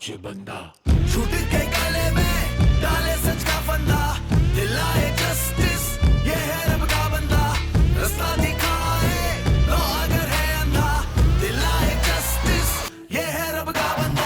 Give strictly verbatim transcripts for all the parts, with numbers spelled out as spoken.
मुझे बंदा झूठ के गले में डाले सच का फंदा, दिलाए जस्टिस ये है रब का बंदा, रास्ता दिखाए लो अगर है अंधा, दिलाए जस्टिस ये है रब का बंदा।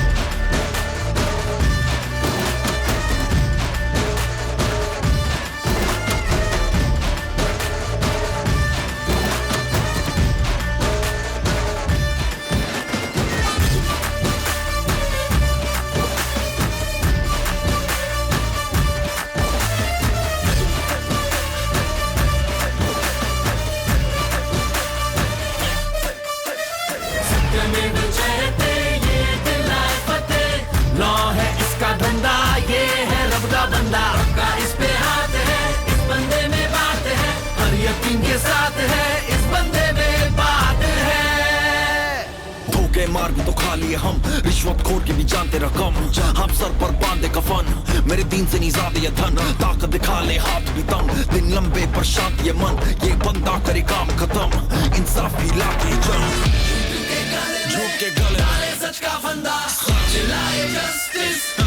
लॉ है इसका धंधा, ये है रब का बंदा, का इस पे हाथ है, इस बंदे में बात है, हर यकीन के साथ है, इस बंदे में बात है। धोखे मार भी तो खा लिए हम, रिश्वत खोर के भी जानते रकम, हम सर पर बांधे कफन, मेरे दीन से नहीं ज्यादा ये धन, ताकत दिखा ले हाथ भी तंग, दिन लंबे पर शांत ये मन, ये बंदा करे काम खत्म, इंसाफ भी लाके जंग, झूठ के गले सच का फंदा, चिल्लाए जस्टिस